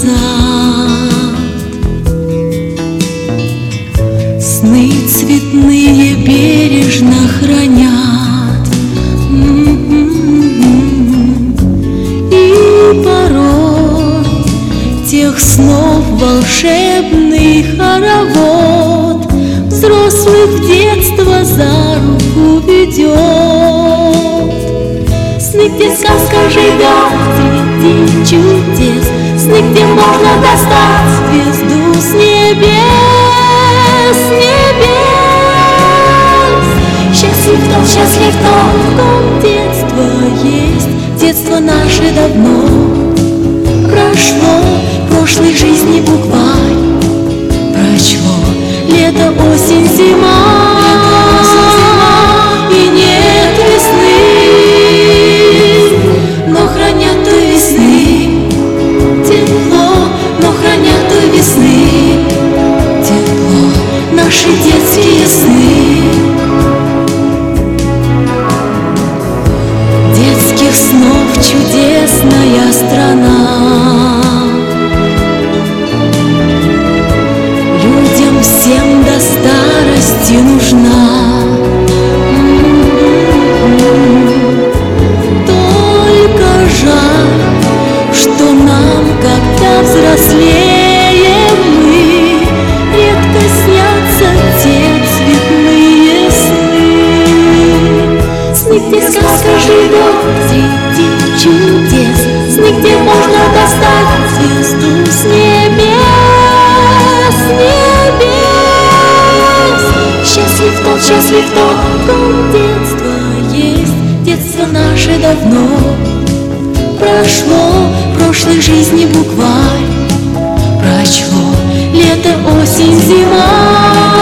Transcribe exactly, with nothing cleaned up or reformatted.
назад. Сны цветные бережно хранят, и порой тех снов волшебный хоровод взрослых в детство за руку ведет. Сны, где сказка живет среди чудес, сны, где можно достать звезду с небес, с небес. Счастлив тот, счастлив тот, в ком детство есть. Детство наше давно прошло, прошлой жизни букварь прочло. Лето, осень, зима, и нет весны, но хранят той весны тепло, но хранят той весны тепло наши детские сны. Детских снов чудесная страна, людям всем до старости нужна. Только жаль, что нам, когда взрослеем мы, редко снятся те цветные сны. Сны, где сказка живет среди чудес, сны, где можно достать звезду с небес, с небес. Счастлив тот, счастлив тот, в ком детство есть. Детство наше давно прошло, прошлой жизни букварь прочло. Лето, осень, зима,